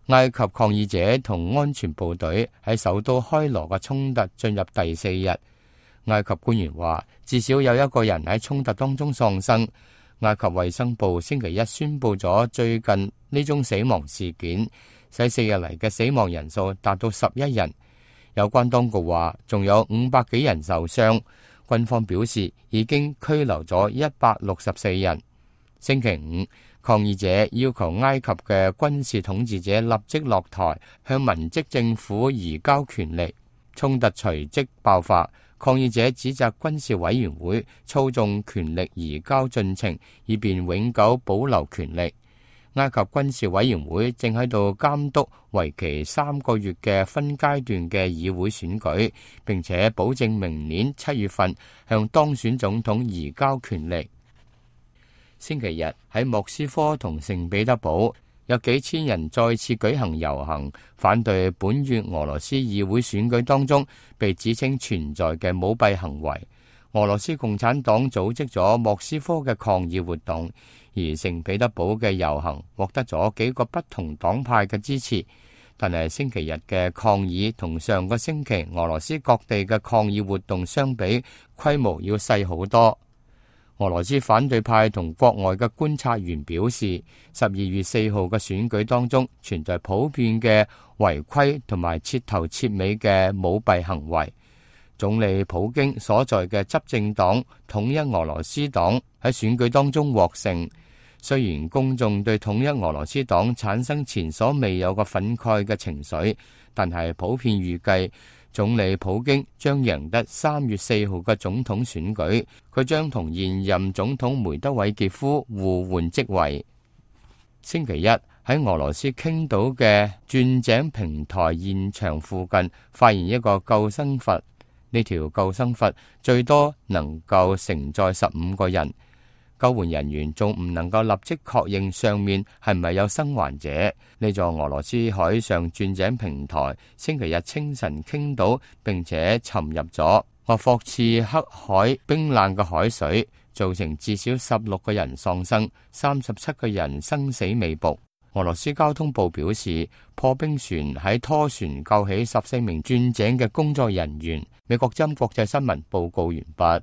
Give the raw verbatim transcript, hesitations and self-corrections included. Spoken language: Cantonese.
埃及抗議者同安全部隊喺首都開羅嘅衝突進入第四日。埃及官員話，至少有一個人喺衝突當中喪生。埃及衛生部星期一宣布咗最近呢宗死亡事件，使四日嚟嘅死亡人數達到十一人。有關當局話，仲有五百幾人受傷。軍方表示已經拘留咗一百六十四人。星期五，抗議者要求埃及嘅軍事統治者立即落台，向民職政府移交權力。衝突隨即爆發，抗議者指責軍事委員會操縱權力移交進程，以便永久保留權力。埃及軍事委員會正喺度監督為期三個月嘅分階段嘅議會選舉，並且保證明年七月份向當選總統移交權力。星期日喺莫斯科同聖彼得堡，有幾千人再次舉行遊行，反對本月俄羅斯議會選舉當中被指稱存在嘅舞弊行為。俄羅斯共產黨組織咗莫斯科嘅抗議活動，而聖彼得堡嘅遊行獲得咗幾個不同黨派嘅支持。但係星期日嘅抗議同上個星期俄羅斯各地嘅抗議活動相比，規模要細好多。俄羅斯反對派同國外嘅觀察員表示，十二月四號嘅選舉當中存在普遍嘅違規同埋徹頭徹尾嘅舞弊行為。總理普京所在嘅執政黨統一俄羅斯黨喺選舉當中獲勝。雖然公眾對統一俄羅斯黨產生前所未有嘅憤慨嘅情緒，但係普遍預計總理普京將贏得三月四號嘅總統選舉，佢將同現任總統梅德韋傑夫互換職位。星期一喺俄羅斯傾倒嘅鑽井平台現場附近發現一個救生筏，呢條救生筏最多能夠承載十五個人。救援人員仲唔能夠立即確認上面係咪有生還者。呢座俄羅斯海上鑽井平台星期日清晨傾倒，並且沉入咗鄂霍次克海冰冷嘅海水，造成至少十六個人喪生，三十七個人生死未卜。俄羅斯交通部表示，破冰船喺拖船救起十四名鑽井嘅工作人員。美國之音國際新聞報告完畢。